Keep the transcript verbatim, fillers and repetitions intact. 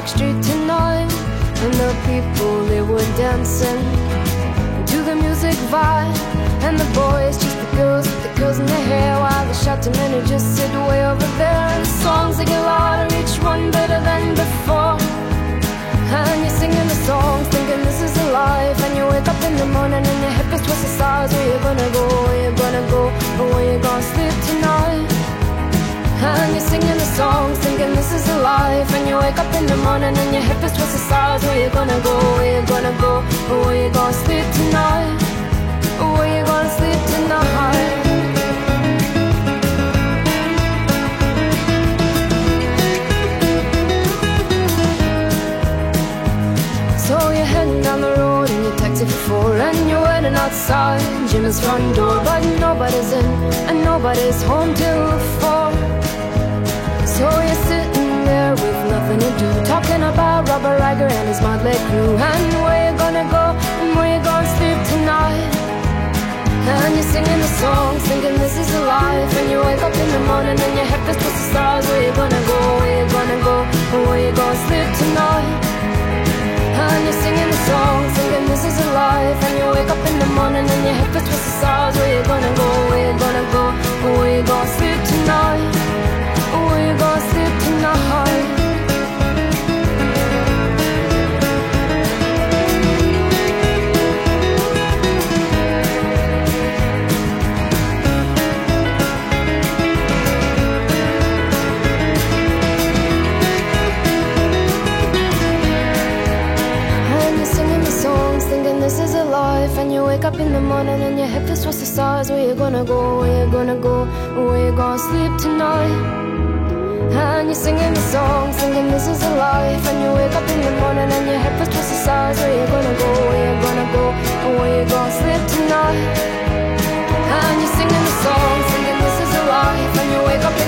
Street tonight, and the people, they were dancing to the music vibe. And the boys chased the girls with the curls in their hair, while the shouting men who just sit way over there. And the songs, they get louder, each one better than before. And you're singing the songs, thinking this is a life. And you wake up in the morning and your hip is twisted sides. Where you gonna go, where you gonna go, or where you gonna sleep tonight? And you're singing the songs, thinking this is a life. And you wake up in the morning and your hip is twisted sides. Where you gonna go, where you gonna go, or where you gonna sleep tonight? Or where you gonna sleep tonight? So you're heading down the road in your taxi for four, and you're waiting outside Jimmy's front door, but nobody's in and nobody's home till four. So you're sitting there with nothing to do, talking about Robert Riger and his motley crew, and where you gonna go and where you gonna sleep tonight. And you're singing the songs, thinking this is a life. And you wake up in the morning and your head is twisted stars. Where you gonna go, where you gonna go, or where you gonna sleep tonight? And you're singing the songs, thinking this is a life. And you wake up in the morning and your hip is twisted stars. Where you gonna go, where you gonna go, or where you gonna sleep tonight? Or where you gonna sleep tonight? This is a life, and you wake up in the morning and your hip is twisted the stars. Where you gonna go, where you gonna go, where you gonna sleep tonight? And you're singing the song, singing this is a life. And you wake up in the morning and your hip is twisted the stars. Where you gonna go, where you gonna go, where you gonna sleep tonight? And you're singing the song, singing this is a life. And you wake up in